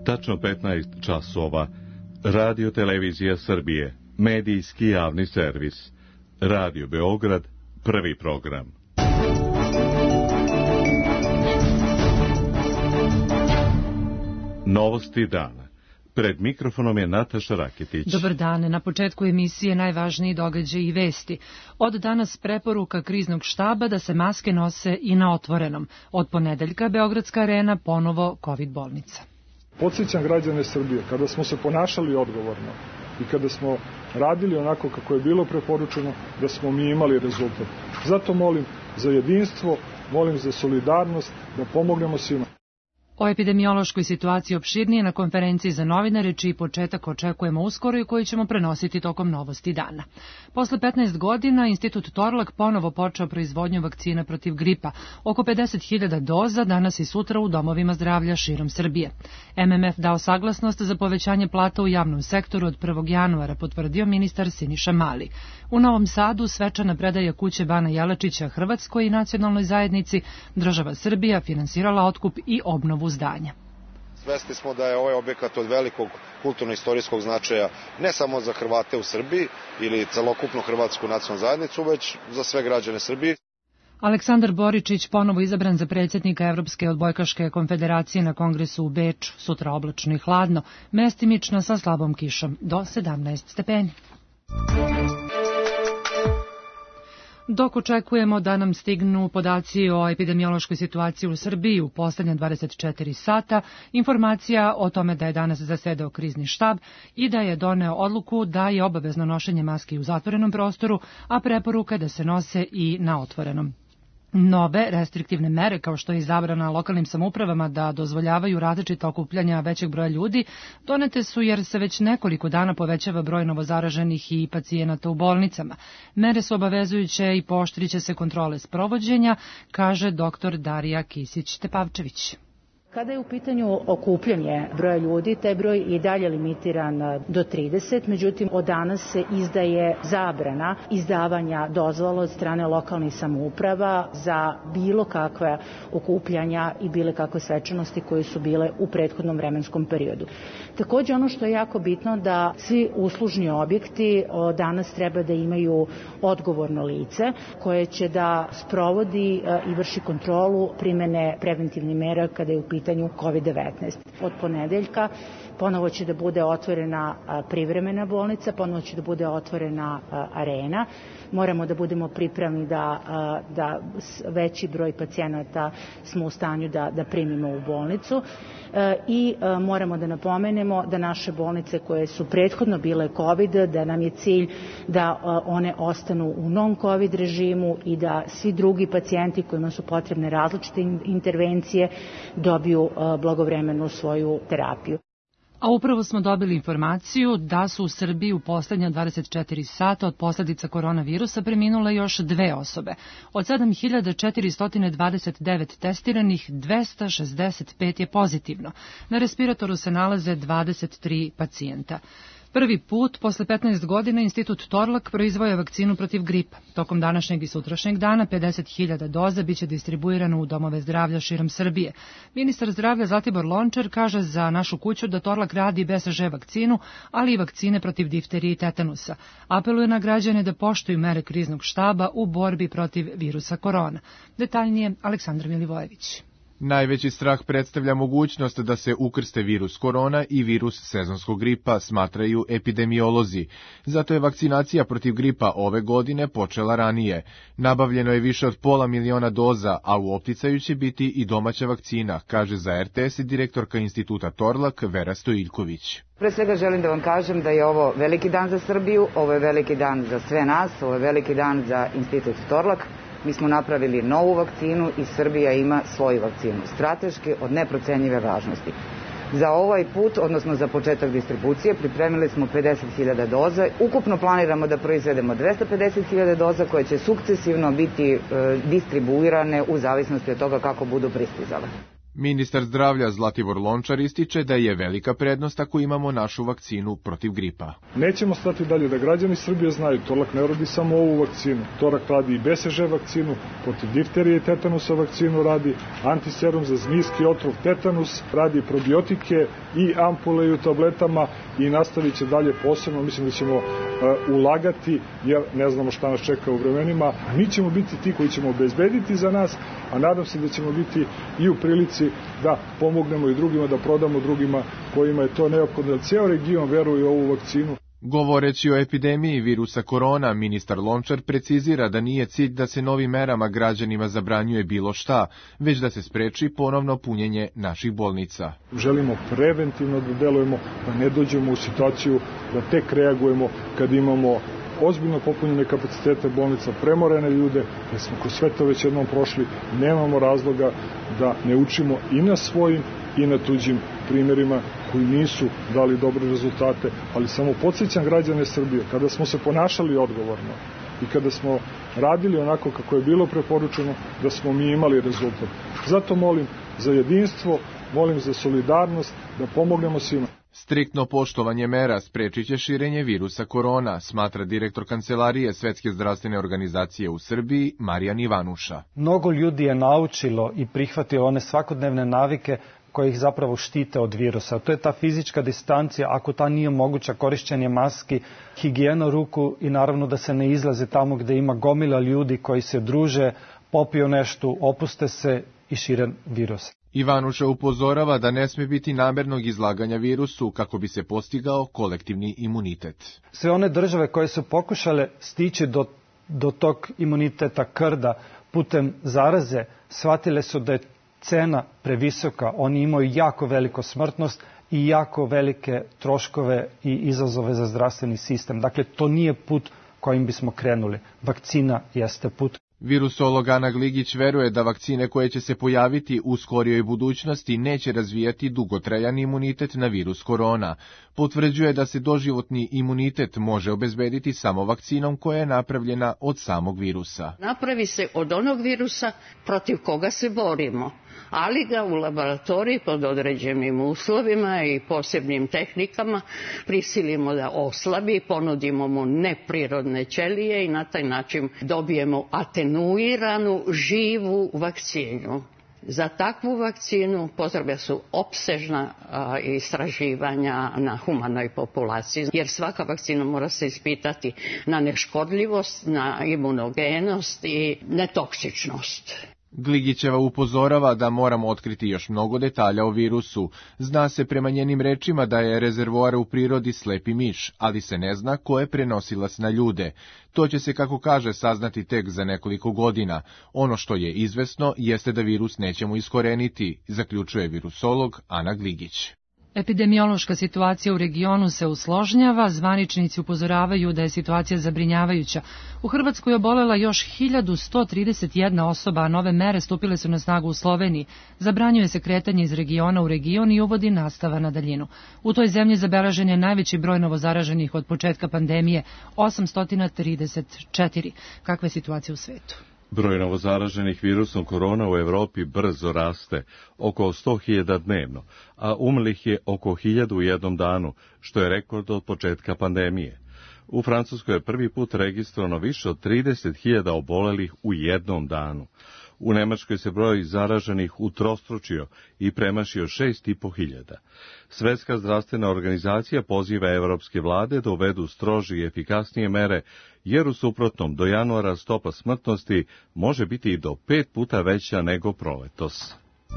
Tačno 15 časova. Radio Televizija Srbije. Medijski javni servis. Radio Beograd. Prvi program. Novosti dana. Pred mikrofonom je Nataša Raketić. Dobar dan. Na početku emisije najvažniji događaj i vesti. Od danas preporuka kriznog štaba da se maske nose i na otvorenom. Od ponedeljka Beogradska arena ponovo COVID bolnica. Podsjećam građane Srbije, kada smo se ponašali odgovorno i kada smo radili onako kako je bilo preporučeno, da smo mi imali rezultat. Zato molim za jedinstvo, molim za solidarnost, da pomognemo svima. O epidemiološkoj situaciji opširnije na konferenciji za novinare, čiji početak očekujemo uskoro i koji ćemo prenositi tokom Novosti dana. Posle 15 godina, Institut Torlak ponovo počeo proizvodnju vakcina protiv gripa. Oko 50.000 doza danas i sutra u domovima zdravlja širom Srbije. MMF dao saglasnost za povećanje plata u javnom sektoru od 1. januara, potvrdio ministar Siniša Mali. U Novom Sadu svečana predaja kuće Bana Jelačića Hrvatskoj i nacionalnoj zajednici, država Srbija finansirala otkup i obnovu zdanja. Svesni smo da je ovaj objekat od velikog kulturno-istorijskog značaja ne samo za Hrvate u Srbiji ili celokupnu hrvatsku nacionalnu zajednicu, već za sve građane Srbije. Aleksandar Boričić ponovo izabran za predsjednika Evropske odbojkaške konfederacije na kongresu u Beču. Sutra oblačno i hladno, mestimično sa slabom kišom do 17 stepeni. Dok očekujemo da nam stignu podaci o epidemiološkoj situaciji u Srbiji u poslednja 24 sata, informacija o tome da je danas zasedao krizni štab i da je doneo odluku da je obavezno nošenje maski u zatvorenom prostoru, a preporuka da se nose i na otvorenom. Nove restriktivne mere, kao što je zabrana lokalnim samoupravama da dozvoljavaju različita okupljanja većeg broja ljudi, donete su jer se već nekoliko dana povećava broj novozaraženih i pacijenata u bolnicama. Mere su obavezujuće i pooštriće se kontrole sprovođenja, kaže dr. Darija Kisić-Tepavčević. Kada je u pitanju okupljanje broja ljudi, taj broj je i dalje limitiran do 30, međutim od danas se izdaje zabrana izdavanja dozvola od strane lokalnih samouprava za bilo kakva okupljanja i bilo kakve svečanosti koje su bile u prethodnom vremenskom periodu. Također ono što je jako bitno da svi uslužni objekti danas treba da imaju odgovorno lice koje će da sprovodi i vrši kontrolu primene preventivnih mera kada je u pitanju COVID-19. Od ponedeljka ponovo će da bude otvorena privremena bolnica, ponovo će da bude otvorena arena. Moramo da budemo pripravni da veći broj pacijenata smo u stanju da primimo u bolnicu i moramo da napomenemo da naše bolnice koje su prethodno bile COVID, da nam je cilj da one ostanu u non-COVID režimu i da svi drugi pacijenti kojima su potrebne različite intervencije dobiju blagovremenu svoju terapiju. A upravo smo dobili informaciju da su u Srbiji u poslednja 24 sata od posledica koronavirusa preminule još 2 osobe. Od 7.429 testiranih, 265 je pozitivno. Na respiratoru se nalaze 23 pacijenta. Prvi put, posle 15 godina, Institut Torlak proizvoja vakcinu protiv gripa. Tokom današnjeg i sutrašnjeg dana 50.000 doza biće distribuirano u domove zdravlja širom Srbije. Ministar zdravlja Zlatibor Lončar kaže za našu kuću da Torlak radi BCG vakcinu, ali i vakcine protiv difterije i tetanusa. Apeluje na građane da poštuju mere kriznog štaba u borbi protiv virusa korona. Detaljnije Aleksandar Milivojević. Najveći strah predstavlja mogućnost da se ukrste virus korona i virus sezonskog gripa, smatraju epidemiolozi. Zato je vakcinacija protiv gripa ove godine počela ranije. Nabavljeno je više od 500.000 doza, a u opticaju će biti i domaća vakcina, kaže za RTS i direktorka Instituta Torlak Vera Stojiljković. Pre svega želim da vam kažem da je ovo veliki dan za Srbiju, ovo je veliki dan za sve nas, ovo je veliki dan za Institut Torlak. Mi smo napravili novu vakcinu i Srbija ima svoju vakcinu, strateški od neprocenjive važnosti. Za ovaj put, odnosno za početak distribucije, pripremili smo 50.000 doza. Ukupno planiramo da proizvedemo 250.000 doza koje će sukcesivno biti distribuirane u zavisnosti od toga kako budu pristizale. Ministar zdravlja Zlatibor Lončar ističe da je velika prednost ako imamo našu vakcinu protiv gripa. Nećemo stati dalje, da građani Srbije znaju, Torlak ne radi samo ovu vakcinu. Torlak radi i BCG vakcinu, protiv difterije i tetanusa vakcinu radi, antiserum za zmijski otrov tetanus, radi probiotike i ampule i u tabletama i nastavit će dalje posebno. Mislim da ćemo ulagati jer ne znamo šta nas čeka u vremenima. Mi ćemo biti ti koji ćemo obezbediti za nas, a nadam se da ćemo biti i u prilici da pomognemo i drugima, da prodamo drugima kojima je to neophodno, da cijel region veruje u ovu vakcinu. Govoreći o epidemiji virusa korona, ministar Lončar precizira da nije cilj da se novim merama građanima zabranjuje bilo šta, već da se spreči ponovno punjenje naših bolnica. Želimo preventivno da delujemo, da ne dođemo u situaciju da tek reagujemo kad imamo ozbiljno popunjene kapacitete bolnica, premorene ljude, jer smo kroz sve to već jednom prošli, nemamo razloga da ne učimo i na svojim i na tuđim primjerima koji nisu dali dobre rezultate, ali samo podsjećam građane Srbije, kada smo se ponašali odgovorno i kada smo radili onako kako je bilo preporučeno, da smo mi imali rezultat. Zato molim za jedinstvo, molim za solidarnost, da pomognemo svima. Striktno poštovanje mera sprečit će širenje virusa korona, smatra direktor Kancelarije Svetske zdravstvene organizacije u Srbiji, Marijan Ivanuša. Mnogo ljudi je naučilo i prihvatilo one svakodnevne navike koje ih zapravo štite od virusa. To je ta fizička distancija, ako ta nije moguća, korišćenje maski, higijena ruku i naravno da se ne izlaze tamo gde ima gomila ljudi koji se druže, popiju nešto, opuste se i šire virus. Ivanuša upozorava da ne sme biti namernog izlaganja virusu kako bi se postigao kolektivni imunitet. Sve one države koje su pokušale stići do tog imuniteta krda putem zaraze, shvatile su da je cena previsoka. Oni imaju jako veliku smrtnost i jako velike troškove i izazove za zdravstveni sistem. Dakle, to nije put kojim bismo krenuli. Vakcina jeste put. Virusolog Ana Gligić veruje da vakcine koje će se pojaviti u skorijoj budućnosti neće razvijati dugotrajan imunitet na virus korona. Potvrđuje da se doživotni imunitet može obezbediti samo vakcinom koja je napravljena od samog virusa. Napravi se od onog virusa protiv koga se borimo, ali ga u laboratoriji pod određenim uslovima i posebnim tehnikama prisilimo da oslabi, ponudimo mu neprirodne ćelije i na taj način dobijemo atenuiranu, živu vakcinu. Za takvu vakcinu potrebne su opsežna istraživanja na humanoj populaciji, jer svaka vakcina mora se ispitati na neškodljivost, na imunogenost i netoksičnost. Gligićeva upozorava da moramo otkriti još mnogo detalja o virusu. Zna se prema njenim rečima da je rezervoar u prirodi slepi miš, ali se ne zna ko je prenosilac na ljude. To će se, kako kaže, saznati tek za nekoliko godina. Ono što je izvesno jeste da virus nećemo iskoreniti, zaključuje virusolog Ana Gligić. Epidemiološka situacija u regionu se usložnjava, zvaničnici upozoravaju da je situacija zabrinjavajuća. U Hrvatskoj je obolela još 1131 osoba, a nove mere stupile su na snagu u Sloveniji. Zabranjuje se kretanje iz regiona u region i uvodi nastava na daljinu. U toj zemlji zabeležen je najveći broj novozaraženih od početka pandemije, 834. Kakva je situacija u svetu? Broj novozaraženih virusom korona u Evropi brzo raste, oko 100.000 dnevno, a umrlih je oko 1.000 u jednom danu, što je rekord od početka pandemije. U Francuskoj je prvi put registrovano više od 30.000 obolelih u jednom danu. U Nemačkoj se broj zaraženih utrostručio i premašio 6.500. Svetska zdravstvena organizacija poziva evropske vlade da uvedu strože i efikasnije mere, jer u suprotnom do januara stopa smrtnosti može biti i do 5 puta veća nego proletos.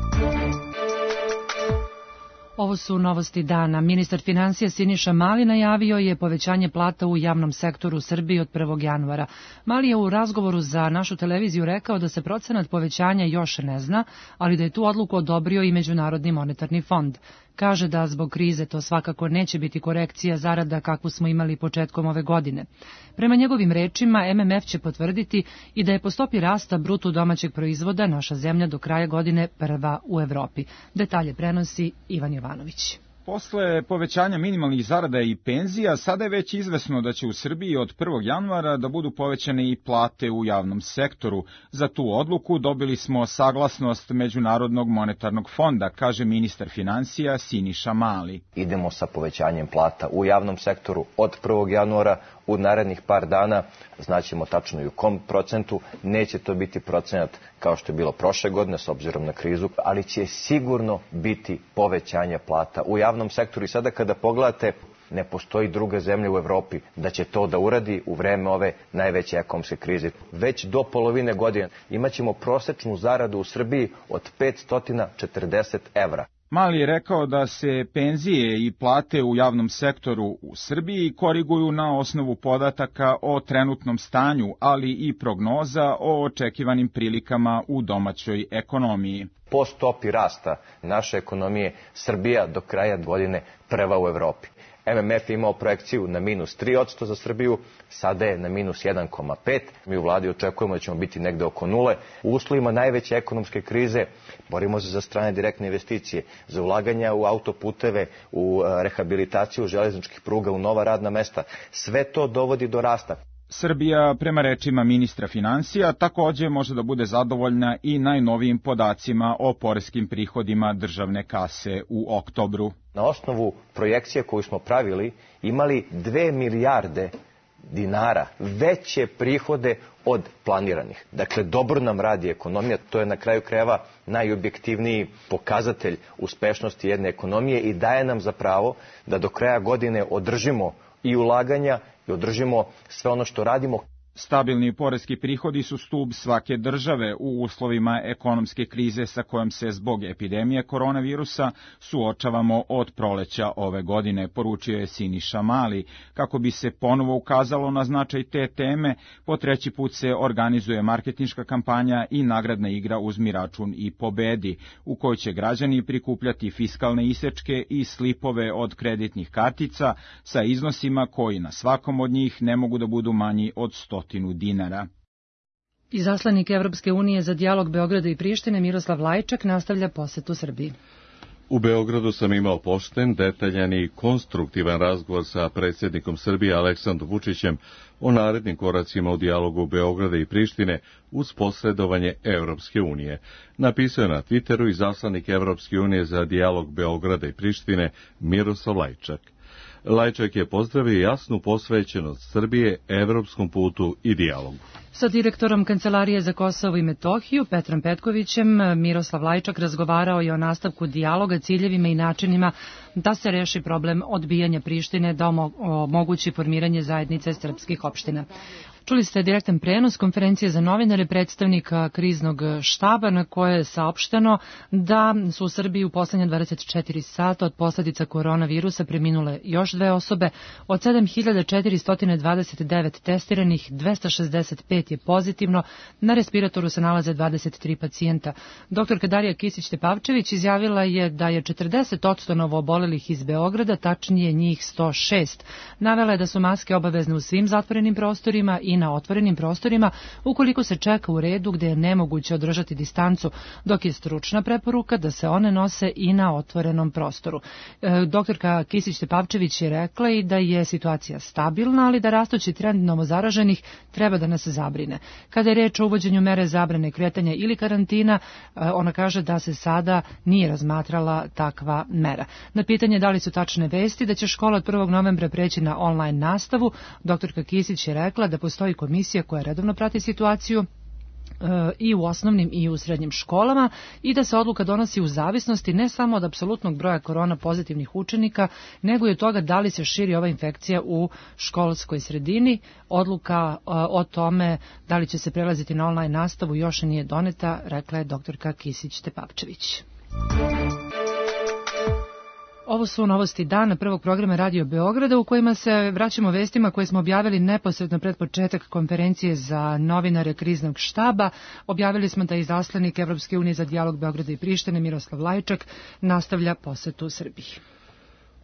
Ovo su novosti dana. Ministar financija Siniša Mali najavio je povećanje plata u javnom sektoru u Srbiji od 1. januara. Mali je u razgovoru za našu televiziju rekao da se procenat povećanja još ne zna, ali da je tu odluku odobrio i Međunarodni monetarni fond. Kaže da zbog krize to svakako neće biti korekcija zarada kakvu smo imali početkom ove godine. Prema njegovim rečima, MMF će potvrditi i da je po stopi rasta bruto domaćeg proizvoda naša zemlja do kraja godine prva u Evropi. Detalje prenosi Ivan Jovanović. Posle povećanja minimalnih zarada i penzija, sada je već izvesno da će u Srbiji od 1. januara da budu povećane i plate u javnom sektoru. Za tu odluku dobili smo saglasnost Međunarodnog monetarnog fonda, kaže ministar finansija Siniša Mali. Idemo sa povećanjem plata u javnom sektoru od 1. januara. U narednih par dana znaćemo tačno i u kom procentu. Neće to biti procenat kao što je bilo prošle godine s obzirom na krizu, ali će sigurno biti povećanje plata u javnom sektoru. I sada kada pogledate, ne postoji druga zemlja u Evropi da će to da uradi u vreme ove najveće ekonomske krize. Već do polovine godine imaćemo prosečnu zaradu u Srbiji od 540 evra. Mali je rekao da se penzije i plate u javnom sektoru u Srbiji koriguju na osnovu podataka o trenutnom stanju, ali i prognoza o očekivanim prilikama u domaćoj ekonomiji. Po stopi rasta naše ekonomije Srbija do kraja godine prva u Evropi. MMF je imao projekciju na minus 3% za Srbiju, sada je na minus 1,5%. Mi u vladi očekujemo da ćemo biti negde oko nule. U uslovima najveće ekonomske krize borimo se za strane direktne investicije, za ulaganja u autoputeve, u rehabilitaciju železničkih pruga, u nova radna mesta. Sve to dovodi do rasta. Srbija, prema rečima ministra finansija, takođe može da bude zadovoljna i najnovijim podacima o poreskim prihodima državne kase u oktobru. Na osnovu projekcije koju smo pravili, imali 2 milijarde dinara veće prihode od planiranih. Dakle, dobro nam radi ekonomija, to je na kraju krajeva najobjektivniji pokazatelj uspešnosti jedne ekonomije i daje nam za pravo da do kraja godine održimo i ulaganja i održimo sve ono što radimo. Stabilni poreski prihodi su stub svake države u uslovima ekonomske krize sa kojom se zbog epidemije koronavirusa suočavamo od proleća ove godine, poručio je Siniša Mali. Kako bi se ponovo ukazalo na značaj te teme, po 3. put se organizuje marketinška kampanja i nagradna igra Uzmi račun i pobedi, u kojoj će građani prikupljati fiskalne isečke i slipove od kreditnih kartica sa iznosima koji na svakom od njih ne mogu da budu manji od 100 dinara. Izaslanik Evropske unije za dijalog Beograda i Prištine Miroslav Lajčak nastavlja posetu Srbiji. U Beogradu sam imao pošten, detaljan i konstruktivan razgovor sa predsjednikom Srbije Aleksandrom Vučićem o narednim koracima u dijalogu Beograda i Prištine uz posredovanje Evropske unije. Napisao je na Twitteru izaslanik Evropske unije za dijalog Beograda i Prištine Miroslav Lajčak. Lajčak je pozdravio jasnu posvećenost Srbije evropskom putu i dijalogu. Sa direktorom Kancelarije za Kosovo i Metohiju Petrom Petkovićem Miroslav Lajčak razgovarao je o nastavku dijaloga, ciljevima i načinima da se reši problem odbijanja Prištine da omogući formiranje zajednice srpskih opština. Čuli ste direktan prenos konferencije za novinare predstavnika kriznog štaba na koje je saopšteno da su u Srbiji u poslednje 24 sata od posledica koronavirusa preminule još 2 osobe. Od 7429 testiranih, 265 je pozitivno. Na respiratoru se nalaze 23 pacijenta. Doktorka Darija Kisić-Tepavčević izjavila je da je 40% novoobolelih iz Beograda, tačnije njih 106. Navela je da su maske obavezne u svim zatvorenim prostorima i na otvorenim prostorima ukoliko se čeka u redu gde je nemoguće održati distancu, dok je stručna preporuka da se one nose i na otvorenom prostoru. Doktorka Kisić-Tepavčević je rekla i da je situacija stabilna, ali da rastući trend novozaraženih treba da nas zabrine. Kada je reč o uvođenju mere zabrane kretanja ili karantina, ona kaže da se sada nije razmatrala takva mera. Na pitanje da li su tačne vesti da će škola od 1. novembra preći na online nastavu, doktorka Kisić je rekla da postoji komisija koja redovno prati situaciju i u osnovnim i u srednjim školama i da se odluka donosi u zavisnosti ne samo od apsolutnog broja korona pozitivnih učenika, nego i od toga da li se širi ova infekcija u školskoj sredini. Odluka o tome da li će se prelaziti na online nastavu još nije doneta, rekla je doktorka Kisić-Tepavčević. Ovo su novosti dana prvog programa Radio Beograda u kojima se vraćamo vestima koje smo objavili neposredno pred početak konferencije za novinare kriznog štaba. Objavili smo da je izaslanik Evropske unije za dijalog Beograda i Prištine Miroslav Lajčak nastavlja posetu Srbiji.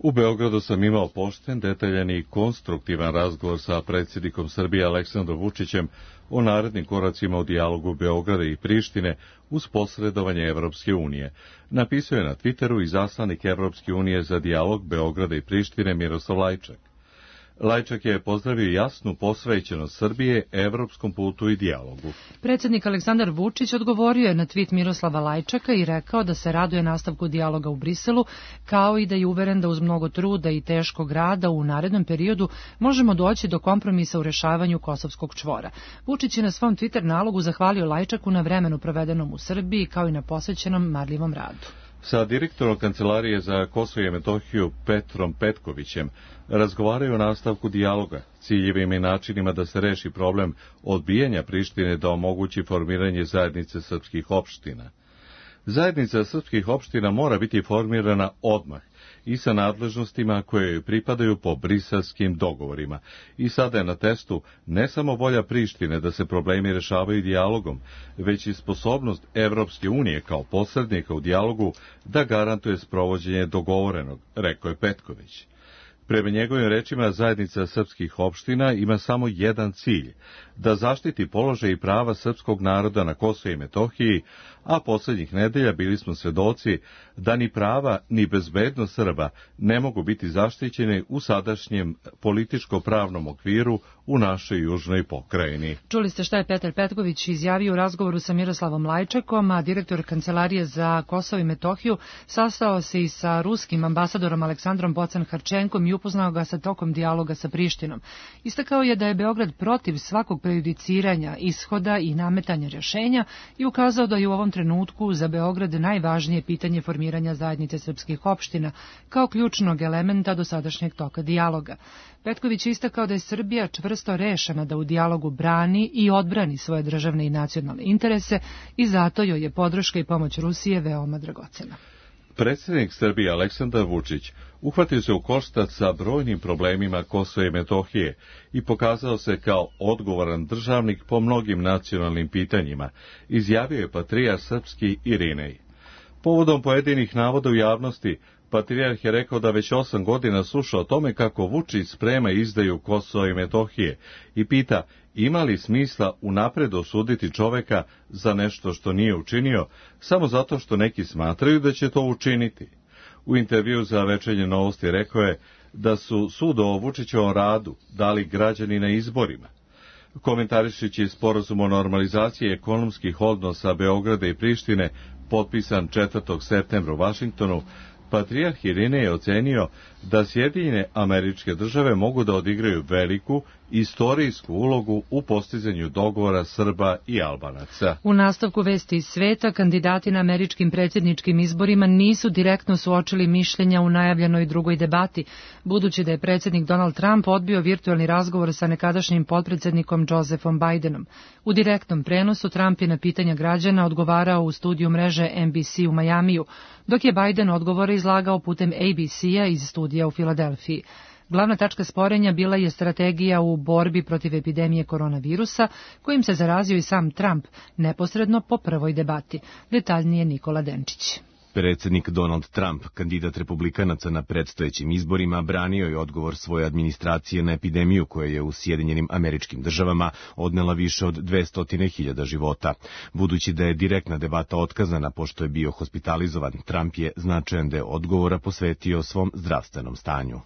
U Beogradu sam imao pošten, detaljan i konstruktivan razgovor sa predsjednikom Srbije Aleksandrom Vučićem o narednim koracima u dijalogu Beograda i Prištine uz posredovanje Evropske unije. Napisao je na Twitteru izaslanik Evropske unije za dijalog Beograda i Prištine Miroslav Lajčak. Lajčak je pozdravio jasnu posvećenost Srbije evropskom putu i dijalogu. Predsjednik Aleksandar Vučić odgovorio je na tvit Miroslava Lajčaka i rekao da se raduje nastavku dijaloga u Briselu, kao i da je uveren da uz mnogo truda i teškog rada u narednom periodu možemo doći do kompromisa u rešavanju kosovskog čvora. Vučić je na svom Twitter nalogu zahvalio Lajčaku na vremenu provedenom u Srbiji, kao i na posvećenom marljivom radu. Sa direktorom Kancelarije za Kosovo i Metohiju Petrom Petkovićem razgovaraju o nastavku dijaloga, ciljevima i načinima da se reši problem odbijanja Prištine da omogući formiranje zajednice srpskih opština. Zajednica srpskih opština mora biti formirana odmah i sa nadležnostima koje joj pripadaju po briselskim dogovorima. I sada je na testu ne samo volja Prištine da se problemi rešavaju dijalogom, već i sposobnost Evropske unije kao posrednika u dijalogu da garantuje sprovođenje dogovorenog, rekao je Petković. Prema njegovim rečima, zajednica srpskih opština ima samo jedan cilj, da zaštiti položaj i prava srpskog naroda na Kosovu i Metohiji, a poslednjih nedelja bili smo svedoci da ni prava ni bezbednost Srba ne mogu biti zaštićene u sadašnjem političko-pravnom okviru u našoj južnoj pokrajini. Čuli ste šta je Petar Petković izjavio u razgovoru sa Miroslavom Lajčakom, a direktor Kancelarije za Kosovo i Metohiju sastao se i sa ruskim ambasadorom Aleksandrom Bocan-Harčenkom i upoznao ga sa tokom dijaloga sa Prištinom. Istakao je da je Beograd protiv svakog prejudiciranja ishoda i nametanja rješenja i ukazao da je u ovom trenutku za Beograd najvažnije pitanje formiranja zajednice srpskih opština kao ključnog elementa dosadašnjeg toka dijaloga. Petković je istakao da je Srbija čvrsto rešena da u dijalogu brani i odbrani svoje državne i nacionalne interese i zato joj je podrška i pomoć Rusije veoma dragocena. Predsjednik Srbije Aleksandar Vučić uhvatio se u koštac sa brojnim problemima Kosova i Metohije i pokazao se kao odgovoran državnik po mnogim nacionalnim pitanjima, izjavio je patrijarh srpski Irinej. Povodom pojedinih navoda u javnosti, patrijarh je rekao da već 8 godina sluša o tome kako Vučić sprema izdaju Kosova i Metohije i pita ima li smisla unapred osuditi čoveka za nešto što nije učinio, samo zato što neki smatraju da će to učiniti. U intervju za Večernje novosti rekao je da su sud o Vučićevom radu dali građani na izborima. Komentarišući sporazum o normalizaciji ekonomskih odnosa Beograda i Prištine, potpisan 4. septembra u Vašingtonu, patrijarh Irinej je ocenio da Sjedinjene Američke Države mogu da odigraju veliku istorijsku ulogu u postizanju dogovora Srba i Albanaca. U nastavku vesti iz sveta, kandidati na američkim predsjedničkim izborima nisu direktno suočili mišljenja u najavljenoj drugoj debati, budući da je predsjednik Donald Trump odbio virtualni razgovor sa nekadašnjim potpredsjednikom Josephom Bidenom. U direktnom prenosu Trump je na pitanja građana odgovarao u studiju mreže NBC u Majamiju, dok je Biden odgovore izlagao putem ABC-a iz studija u Filadelfiji. Glavna tačka sporenja bila je strategija u borbi protiv epidemije koronavirusa, kojim se zarazio i sam Trump, neposredno po prvoj debati. Detaljnije Nikola Denčić. Predsjednik Donald Trump, kandidat republikanaca na predstojećim izborima, branio je odgovor svoje administracije na epidemiju koja je u Sjedinjenim Američkim Državama odnela više od 200.000 života. Budući da je direktna debata otkazana pošto je bio hospitalizovan, Trump je značajan deo odgovora posvetio svom zdravstvenom stanju.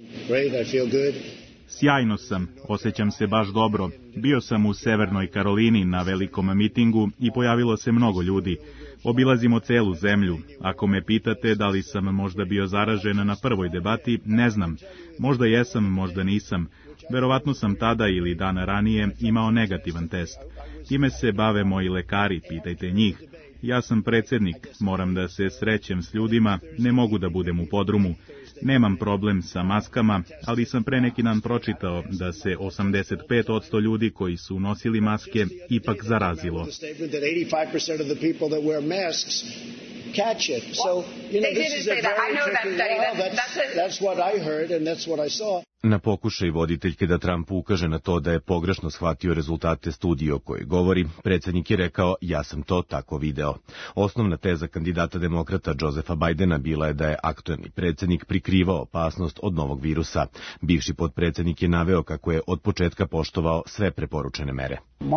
Sjajno sam, osjećam se baš dobro. Bio sam u Severnoj Karolini na velikom mitingu i pojavilo se mnogo ljudi. Obilazimo celu zemlju. Ako me pitate da li sam možda bio zaražen na prvoj debati, ne znam. Možda jesam, možda nisam. Verovatno sam tada ili dana ranije imao negativan test. Time se bave moji lekari, pitajte njih. Ja sam predsjednik, moram da se srećem s ljudima, ne mogu da budem u podrumu. Nemam problem sa maskama, ali sam pre neki dan pročitao da se 85% ljudi koji su nosili maske ipak zarazilo. catch it. So, this is a very tricky law. That's what I heard and that's what I saw. Na pokušaj voditeljke da Trump ukaže na to da je pogrešno shvatio rezultate studije o kojoj govori, predsjednik je rekao, ja sam to tako video. Osnovna teza kandidata demokrata Josepha Bidena bila je da je aktuelni predsjednik prikrivao opasnost od novog virusa. Bivši potpredsjednik je naveo kako je od početka poštovao sve preporučene mere.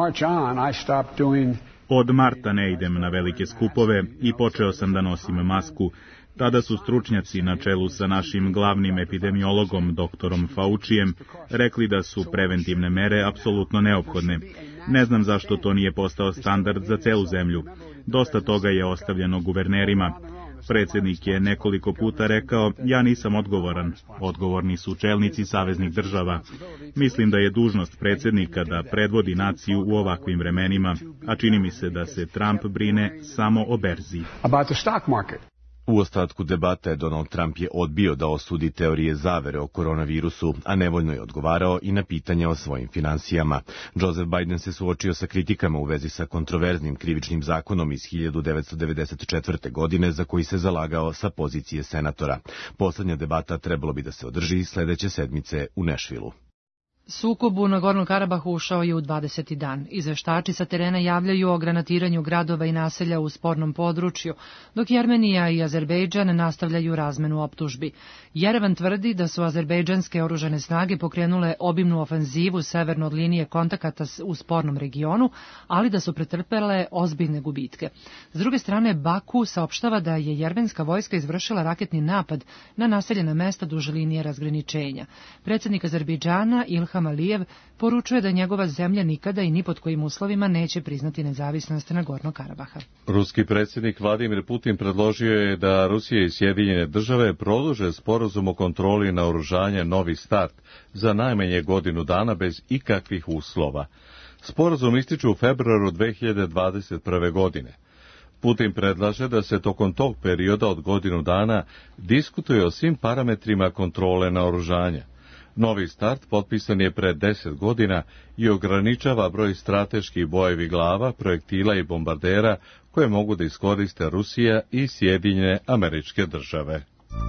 Od marta ne idem na velike skupove i počeo sam da nosim masku. Tada su stručnjaci na čelu sa našim glavnim epidemiologom doktorom Faucijem rekli da su preventivne mere apsolutno neophodne. Ne znam zašto to nije postao standard za celu zemlju. Dosta toga je ostavljeno guvernerima. Predsjednik je nekoliko puta rekao, ja nisam odgovoran. Odgovorni su čelnici saveznih država. Mislim da je dužnost predsjednika da predvodi naciju u ovakvim vremenima, a čini mi se da se Trump brine samo o berzi. U ostatku debate Donald Trump je odbio da osudi teorije zavere o koronavirusu, a nevoljno je odgovarao i na pitanja o svojim finansijama. Joseph Biden se suočio sa kritikama u vezi sa kontroverznim krivičnim zakonom iz 1994. godine za koji se zalagao sa pozicije senatora. Poslednja debata trebalo bi da se održi sledeće sedmice u Nashvilleu. Sukob u Nagornom Karabahu ušao je u 20. dan. Izveštači sa terena javljaju o granatiranju gradova i naselja u spornom području, dok Armenija i Azerbejdžan nastavljaju razmenu optužbi. Jerevan tvrdi da su azerbejdžanske oružane snage pokrenule obimnu ofenzivu severno od linije kontakata u spornom regionu, ali da su pretrpele ozbiljne gubitke. S druge strane, Baku saopštava da je jermenska vojska izvršila raketni napad na naseljena mesta duž linije razgraničenja. Predsjednik Azerbejdžana Ilham Alijev poručuje da njegova zemlja nikada i ni pod kojim uslovima neće priznati nezavisnost Nagornog Karabaha. Ruski predsjednik Vladimir Putin predložio je da Rusija i Sjedinjene države produže sporazum o kontroli naoružanja Novi start za najmanje godinu dana bez ikakvih uslova. Sporazum ističe u februaru 2021. godine. Putin predlaže da se tokom tog perioda od godinu dana diskutuje o svim parametrima kontrole naoružanja. Novi start potpisan je pre 10 godina i ograničava broj strateških bojevih glava, projektila i bombardera koje mogu da iskoriste Rusija i Sjedinjene Američke Države.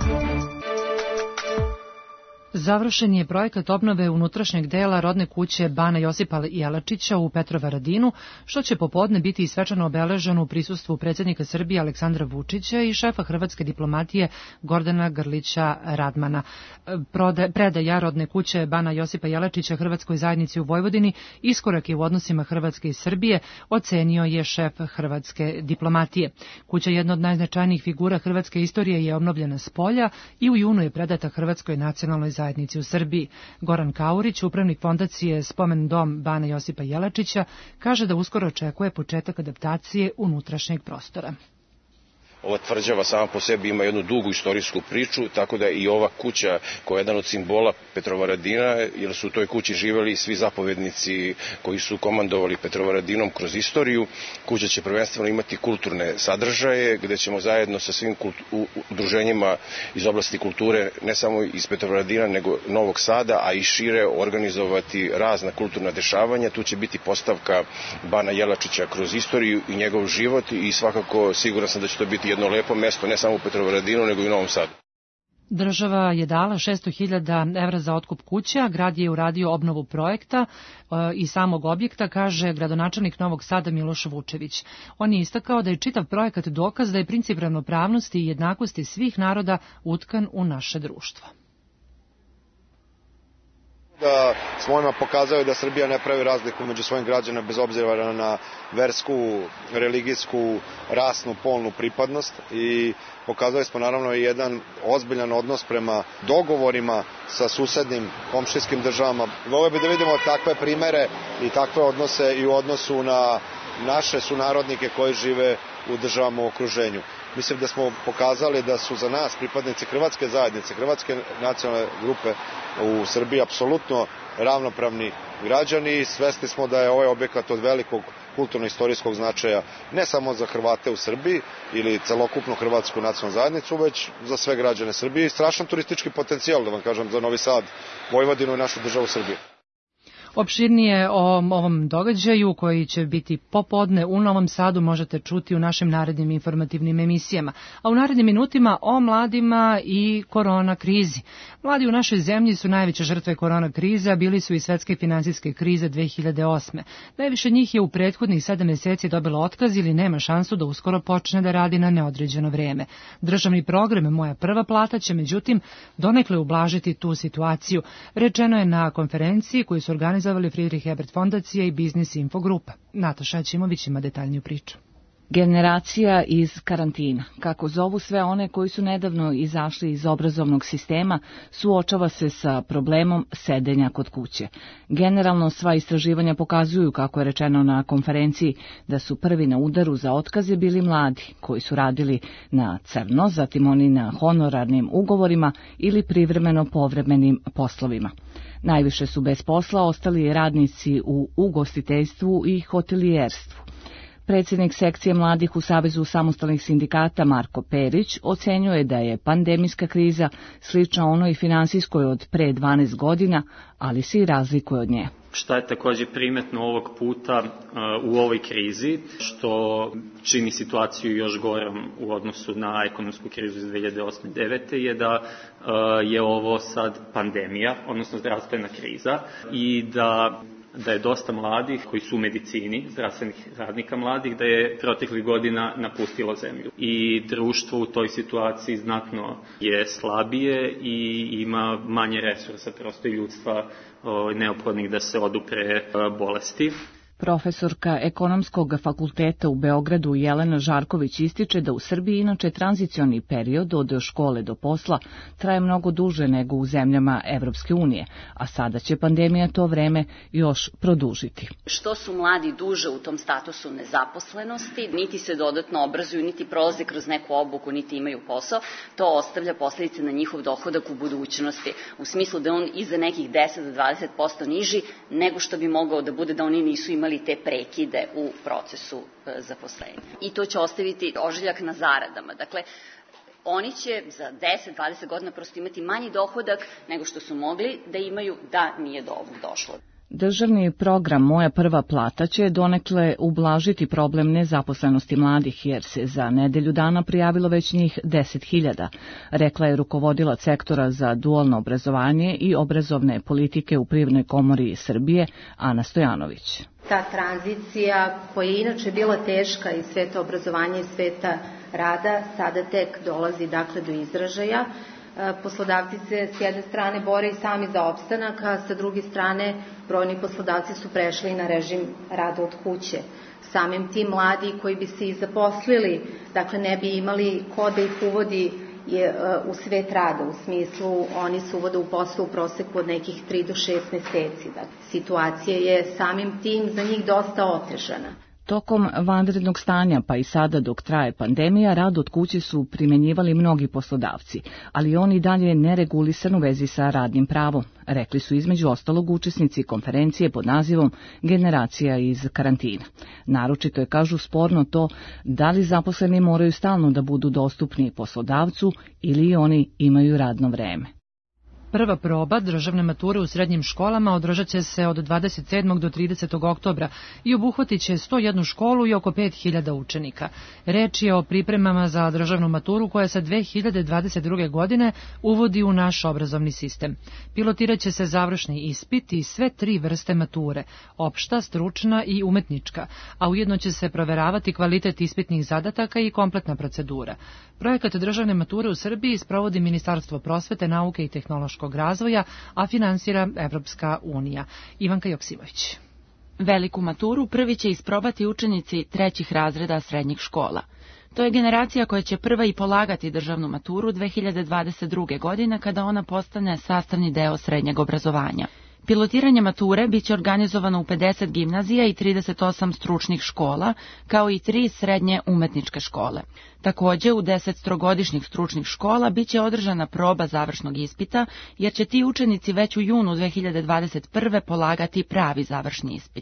Završen je projekat obnove unutrašnjeg dela rodne kuće Bana Josipa Jelačića u Petrovaradinu, što će popodne biti svečano obeleženo u prisustvu predsjednika Srbije Aleksandra Vučića i šefa hrvatske diplomatije Gordana Grlića Radmana. Predaja rodne kuće Bana Josipa Jelačića Hrvatskoj zajednici u Vojvodini iskorak je u odnosima Hrvatske i Srbije, ocenio je šef hrvatske diplomatije. Kuća, jedna od najznačajnijih figura hrvatske istorije, je obnovljena s polja i u junu je predata Hrvatskoj nacionalnoj zajednici u Srbiji. Goran Kaurić, upravnik fondacije Spomen dom Bana Josipa Jelačića, kaže da uskoro očekuje početak adaptacije unutrašnjeg prostora. Ova tvrđava sama po sebi ima jednu dugu istorijsku priču, tako da i ova kuća koja je jedan od simbola Petrovaradina, jer su u toj kući živeli svi zapovednici koji su komandovali Petrovaradinom kroz istoriju. Kuća će prvenstveno imati kulturne sadržaje, gde ćemo zajedno sa svim udruženjima iz oblasti kulture, ne samo iz Petrovaradina, nego Novog Sada, a i šire organizovati razna kulturna dešavanja. Tu će biti postavka Bana Jelačića kroz istoriju i njegov život i svakako siguran sam da će to biti jedno lepo mesto, ne samo u Petrovaradinu, nego i u Novom Sadu. Država je dala 600.000 evra za otkup kuće, a grad je uradio obnovu projekta i samog objekta, kaže gradonačelnik Novog Sada Miloš Vučević. On je istakao da je čitav projekat dokaz da je princip ravnopravnosti i jednakosti svih naroda utkan u naše društvo. Da smo ovima pokazali da Srbija ne pravi razliku među svojim građanima bez obzira na versku, religijsku, rasnu, polnu pripadnost i pokazali smo naravno i jedan ozbiljan odnos prema dogovorima sa susednim komšijskim državama. Voleo bi da vidimo takve primere i takve odnose i u odnosu na naše sunarodnike koji žive u državama u okruženju. Mislim da smo pokazali da su za nas pripadnici hrvatske zajednice, hrvatske nacionalne grupe u Srbiji apsolutno ravnopravni građani i svesni smo da je ovaj objekat od velikog kulturno-istorijskog značaja ne samo za Hrvate u Srbiji ili celokupnu hrvatsku nacionalnu zajednicu, već za sve građane Srbije i strašan turistički potencijal, da vam kažem, za Novi Sad, Vojvodinu i našu državu Srbiju. Opširnije o ovom događaju koji će biti popodne u Novom Sadu možete čuti u našim narednim informativnim emisijama, a u narednim minutima o mladima i korona krizi. Mladi u našoj zemlji su najveće žrtve korona krize, a bili su i svetske finansijske krize 2008. Najviše njih je u prethodnih 7 meseci dobilo otkaz ili nema šansu da uskoro počne da radi na neodređeno vreme. Državni program Moja prva plata će međutim donekle ublažiti tu situaciju, rečeno je na konferenciji koju su organizovali Friedrich Ebert fondacija i Biznis Info grupa. Nataša Aćimović ima detaljniju priču. Generacija iz karantina, kako zovu sve one koji su nedavno izašli iz obrazovnog sistema, suočava se sa problemom sedenja kod kuće. Generalno sva istraživanja pokazuju, kako je rečeno na konferenciji, da su prvi na udaru za otkaze bili mladi, koji su radili na crno, zatim oni na honorarnim ugovorima ili privremeno povremenim poslovima. Najviše su bez posla ostali radnici u ugostiteljstvu i hotelijerstvu. Predsjednik sekcije mladih u Savezu samostalnih sindikata Marko Perić ocenjuje da je pandemijska kriza slična onoj finansijskoj od pre 12 godina, ali se i razlikuje od nje. Šta je također primetno ovog puta u ovoj krizi, što čini situaciju još gorom u odnosu na ekonomsku krizu iz 2008-2009, je da je ovo sad pandemija, odnosno zdravstvena kriza, i da je dosta mladih koji su u medicini, zdravstvenih radnika mladih, da je proteklih godina napustilo zemlju. I društvo u toj situaciji znatno je slabije i ima manje resursa, prosto i ljudstva neophodnih da se odupre bolesti. Profesorka Ekonomskog fakulteta u Beogradu Jelena Žarković ističe da u Srbiji inače tranzicioni period od škole do posla traje mnogo duže nego u zemljama Evropske unije, a sada će pandemija to vreme još produžiti. Što su mladi duže u tom statusu nezaposlenosti, niti se dodatno obrazuju, niti prolaze kroz neku obuku, niti imaju posao, to ostavlja posljedice na njihov dohodak u budućnosti, u smislu da on i za nekih 10 do 20% niži nego što bi mogao da bude da oni nisu imali te prekide u procesu zaposlenja. I to će ostaviti ožiljak na zaradama. Dakle, oni će za 10-20 godina prosto imati manji dohodak nego što su mogli da imaju da nije do ovog došlo. Državni program Moja prva plata će donekle ublažiti problem nezaposlenosti mladih, jer se za nedelju dana prijavilo već njih 10.000, rekla je rukovodilac sektora za dualno obrazovanje i obrazovne politike u Privrednoj komori Srbije, Ana Stojanović. Ta tranzicija, koja je inače bila teška iz sveta obrazovanja i sveta rada, sada tek dolazi dakle do izražaja. Poslodavci se s jedne strane bore i sami za opstanak, a sa druge strane brojni poslodavci su prešli na režim rada od kuće. Samim tim mladi koji bi se i zaposlili, dakle ne bi imali ko da ih uvodi u svet rada, u smislu oni se uvode u posao u proseku od nekih 3 do 6 meseci. Dakle, situacija je samim tim za njih dosta otežana. Tokom vanrednog stanja, pa i sada dok traje pandemija, rad od kuće su primenjivali mnogi poslodavci, ali oni dalje neregulisan u vezi sa radnim pravom, rekli su između ostalog učesnici konferencije pod nazivom Generacija iz karantina. Naročito je, kažu, sporno to da li zaposleni moraju stalno da budu dostupni poslodavcu ili oni imaju radno vreme. Prva proba državne mature u srednjim školama održat će se od 27. do 30. oktobra i obuhvatit će 101 školu i oko 5.000 učenika. Reč je o pripremama za državnu maturu koja se 2022. godine uvodi u naš obrazovni sistem. Pilotirat će se završni ispit i sve 3 vrste mature, opšta, stručna i umetnička, a ujedno će se proveravati kvalitet ispitnih zadataka i kompletna procedura. Projekat državne mature u Srbiji sprovodi Ministarstvo prosvete, nauke i tehnološkog razvoja, a finansira Evropska unija. Ivanka Joksimović. Veliku maturu prvi će isprobati učenici 3. razreda srednjih škola. To je generacija koja će prva i polagati državnu maturu 2022. godine kada ona postane sastavni deo srednjeg obrazovanja. Pilotiranje mature biće organizovano u 50 gimnazija i 38 stručnih škola, kao i 3 srednje umetničke škole. Također, u 10 trogodišnjih stručnih škola biće održana proba završnog ispita, jer će ti učenici već u junu 2021. polagati pravi završni ispit.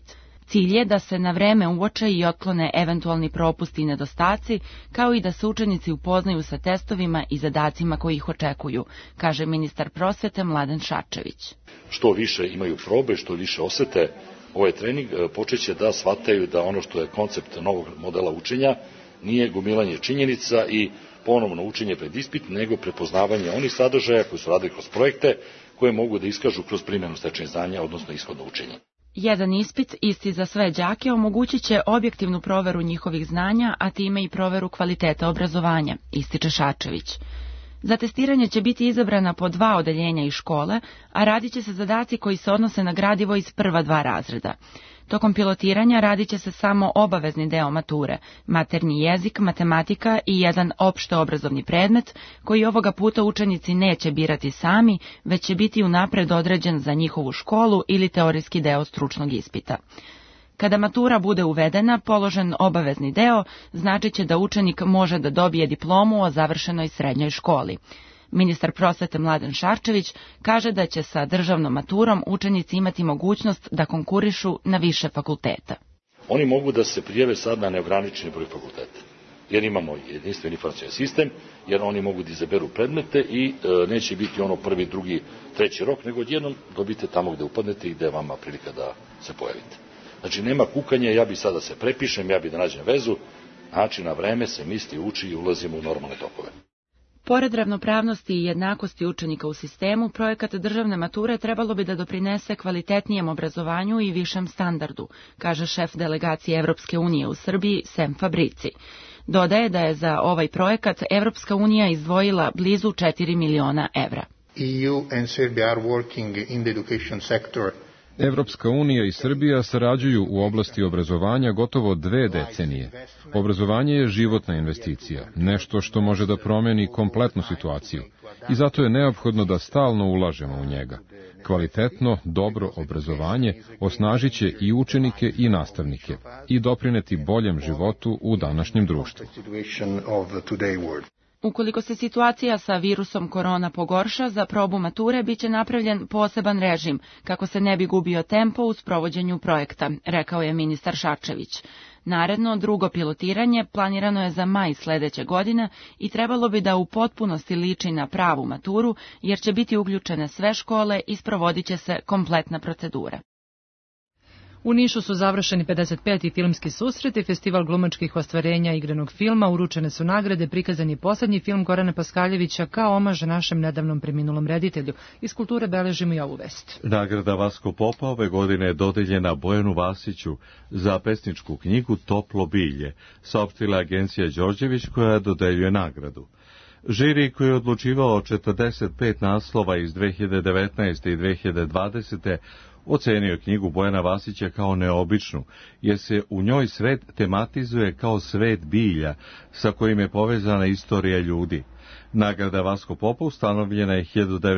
Cilj je da se na vreme uoče i otklone eventualni propusti i nedostaci, kao i da se učenici upoznaju sa testovima i zadacima koji ih očekuju, kaže ministar prosvete Mladen Šarčević. Što više imaju probe, što više osete ovaj trening, počeće da shvataju da ono što je koncept novog modela učenja nije gomilanje činjenica i ponovno učenje pred ispit, nego prepoznavanje onih sadržaja koji su radili kroz projekte, koje mogu da iskažu kroz primjenu stečenih znanja, odnosno ishodno učenje. Jedan ispit, isti za sve đake, omogućit će objektivnu proveru njihovih znanja, a time i proveru kvaliteta obrazovanja, ističe Šarčević. Za testiranje će biti izabrana po 2 odeljenja iz škole, a radit će se zadaci koji se odnose na gradivo iz prva 2 razreda. Tokom pilotiranja radit će se samo obavezni deo mature, maternji jezik, matematika i jedan opšteobrazovni predmet, koji ovoga puta učenici neće birati sami, već će biti unapred određen za njihovu školu ili teorijski deo stručnog ispita. Kada matura bude uvedena, položen obavezni deo značit će da učenik može da dobije diplomu o završenoj srednjoj školi. Ministar prosvete Mladen Šarčević kaže da će sa državnom maturom učenici imati mogućnost da konkurišu na više fakulteta. Oni mogu da se prijave sad na neograničeni broj fakulteta, jer imamo jedinstveni informacioni sistem, jer oni mogu da izaberu predmete i neće biti ono prvi, drugi, treći rok, nego odjednom dobite tamo gde upadnete i gde je vama prilika da se pojavite. Znači, nema kukanja, ja bi sada se prepišem, ja bi da nađem vezu, znači na vreme se misli, uči i ulazimo u normalne tokove. Pored ravnopravnosti i jednakosti učenika u sistemu, projekat državne mature trebalo bi da doprinese kvalitetnijem obrazovanju i višem standardu, kaže šef delegacije Evropske unije u Srbiji, Sem Fabrici. Dodaje da je za ovaj projekat Evropska unija izdvojila blizu 4 miliona evra. EU and Serbia are working in the education sector. Evropska unija i Srbija sarađuju u oblasti obrazovanja gotovo 2 decenije. Obrazovanje je životna investicija, nešto što može da promeni kompletnu situaciju. I zato je neophodno da stalno ulažemo u njega. Kvalitetno, dobro obrazovanje osnažit će i učenike i nastavnike i doprineti boljem životu u današnjem društvu. Ukoliko se situacija sa virusom korona pogorša, za probu mature biće napravljen poseban režim, kako se ne bi gubio tempo u sprovođenju projekta, rekao je ministar Šarčević. Naredno, drugo pilotiranje planirano je za maj sledeće godine i trebalo bi da u potpunosti liči na pravu maturu, jer će biti uključene sve škole i sprovodit će se kompletna procedura. U Nišu su završeni 55. filmski susreti, festival glumačkih ostvarenja igranog filma, uručene su nagrade, prikazan je poslednji film Gorana Paskaljevića kao omaž našem nedavnom preminulom reditelju. Iz kulture beležimo i ovu vest. Nagrada Vasko Popa ove godine je dodeljena Bojanu Vasiću za pesničku knjigu Toplo bilje, saopštila agencija Đorđević koja dodeljuje nagradu. Žiri koji je odlučivao o 45 naslova iz 2019. i 2020. ocenio knjigu Bojana Vasića kao neobičnu, jer se u njoj svet tematizuje kao svet bilja, sa kojim je povezana istorija ljudi. Nagrada Vasko Popa ustanovljena je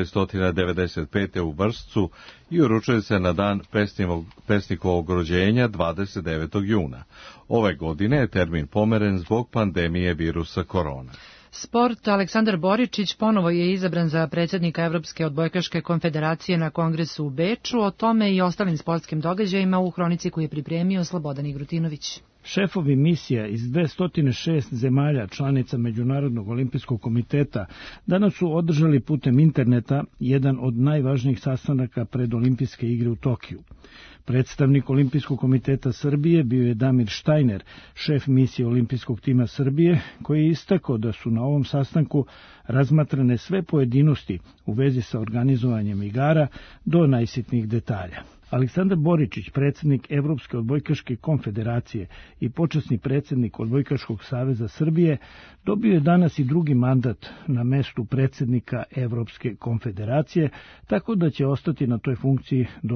1995. u Vršcu i uručuje se na dan pesnikovog rođenja 29. juna. Ove godine je termin pomeren zbog pandemije virusa korona. Sport. Aleksandar Boričić ponovo je izabran za predsjednika Evropske odbojkaške konfederacije na kongresu u Beču. O tome i ostalim sportskim događajima u hronici koju je pripremio Slobodan Igrutinović. Šefovi misija iz 206 zemalja članica Međunarodnog olimpijskog komiteta danas su održali putem interneta jedan od najvažnijih sastanaka pred olimpijske igre u Tokiju. Predstavnik Olimpijskog komiteta Srbije bio je Damir Štajner, šef misije Olimpijskog tima Srbije, koji je istakao da su na ovom sastanku razmatrane sve pojedinosti u vezi sa organizovanjem igara do najsitnijih detalja. Aleksandar Boričić, predsjednik Evropske odbojkaške konfederacije i počasni predsjednik Odbojkaškog saveza Srbije, dobio je danas i drugi mandat na mestu predsjednika Evropske konfederacije, tako da će ostati na toj funkciji do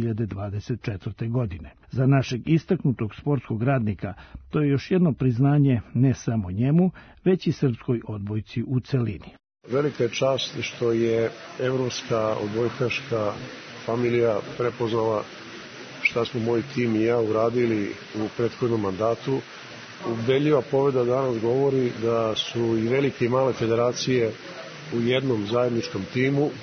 2024. godine. Za našeg istaknutog sportskog radnika to je još jedno priznanje ne samo njemu, već i srpskoj odbojci u celini. Velika je čast što je Evropska odbojkaška familija prepoznala šta smo moj tim i ja uradili u prethodnom mandatu. Ubedljiva pobeda danas govori da su i velike i male federacije u jednom zajedničkom timu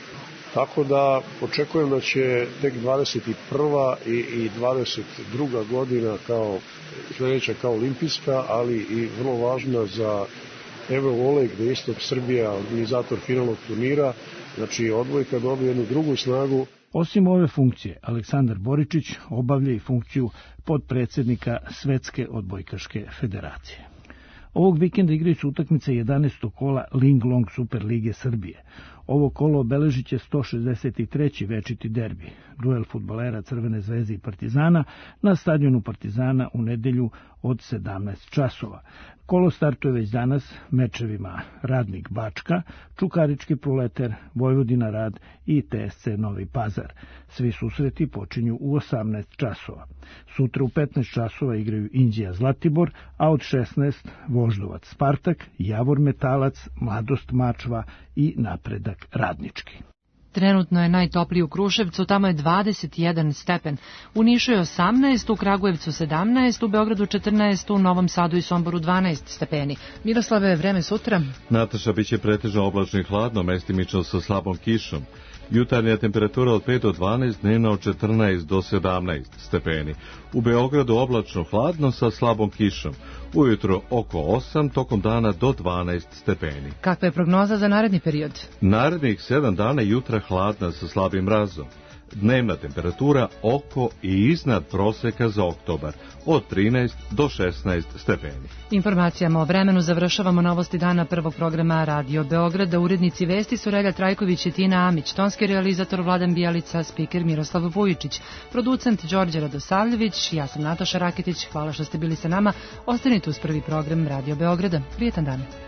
Tako da očekujem da će tek 21. i 22. godina kao sledeća kao olimpijska, ali i vrlo važna za Eurovolej, gde isto Srbija organizator finalnog turnira, znači odbojka dobije jednu drugu snagu. Osim ove funkcije, Aleksandar Boričić obavlja i funkciju podpredsednika Svetske odbojkaške federacije. Ovog vikenda igraju se utakmice 11. kola Ling Long Super Lige Srbije. Ovo kolo obeležit će 163. večiti derbi, duel fudbalera Crvene zvezde i Partizana na stadionu Partizana u nedelju od 17 časova. Kolo startuje već danas mečevima Radnik Bačka, Čukarički Proleter, Vojvodina Rad i TSC Novi Pazar. Svi susreti počinju u 18 časova. Sutra u 15 časova igraju Inđija Zlatibor, a od 16 Voždovac Spartak, Javor Metalac, Mladost Mačva i Napredak Radnički. Trenutno je najtopliji u Kruševcu, tamo je 21 stepen. U Nišu je 18, u Kragujevcu 17, u Beogradu 14, u Novom Sadu i Somboru 12 stepeni. Miroslave, vreme sutra? Nataša, biće pretežno oblačno i hladno, mestimično sa slabom kišom. Jutarnja temperatura od 5 do 12, dnevna od 14 do 17 stepeni. U Beogradu oblačno hladno sa slabom kišom. Ujutro oko 8, tokom dana do 12 stepeni. Kakva je prognoza za naredni period? Narednih 7 dana jutra hladna sa slabim mrazom. Dnevna temperatura oko i iznad proseka za oktobar, od 13 do 16 stepeni. Informacijama o vremenu završavamo novosti dana prvog programa Radio Beograda. Urednici vesti su Relja Trajković i Tina Amić, tonski realizator Vladan Bijelica, spiker Miroslav Vujičić, producent Đorđe Radosavljević, ja sam Nataša Raketić. Hvala što ste bili sa nama. Ostanite uz prvi program Radio Beograda. Prijetan dan.